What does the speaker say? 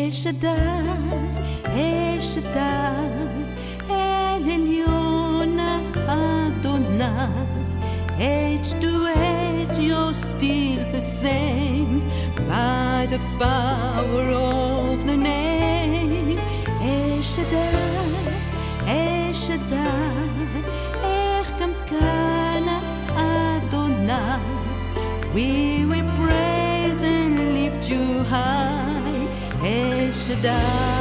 El Shaddai, El Elyon Adonai. Age to age you're still the same, by the power of the name. El Shaddai, El Shaddai, Erkamkana Adonai. We will praise and lift you high, El Shaddai.